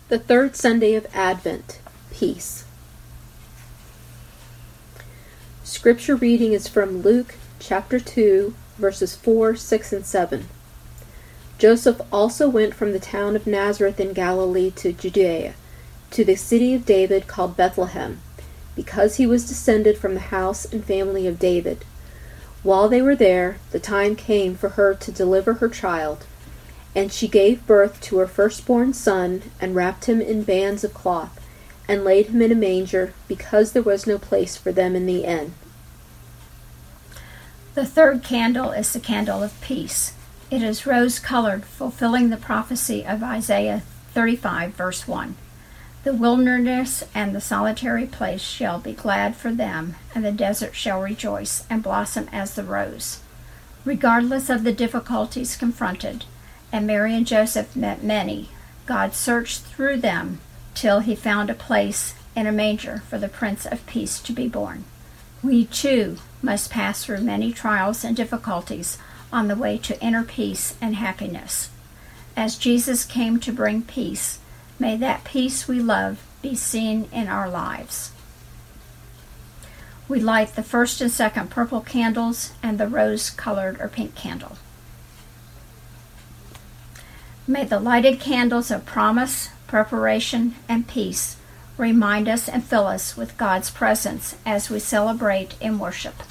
The third Sunday of Advent, Peace. Scripture reading is from Luke chapter 2, verses 4, 6, and 7. Joseph also went from the town of Nazareth in Galilee to Judea, to the city of David called Bethlehem, because he was descended from the house and family of David. While they were there, the time came for her to deliver her child. And she gave birth to her firstborn son, and wrapped him in bands of cloth, and laid him in a manger, because there was no place for them in the inn. The third candle is the candle of peace. It is rose-colored, fulfilling the prophecy of Isaiah 35, verse 1. The wilderness and the solitary place shall be glad for them, and the desert shall rejoice and blossom as the rose. Regardless of the difficulties confronted, and Mary and Joseph met many, God searched through them till he found a place in a manger for the Prince of Peace to be born. We, too, must pass through many trials and difficulties on the way to inner peace and happiness. As Jesus came to bring peace, may that peace we love be seen in our lives. We light the first and second purple candles and the rose-colored or pink candle. May the lighted candles of promise, preparation, and peace remind us and fill us with God's presence as we celebrate in worship.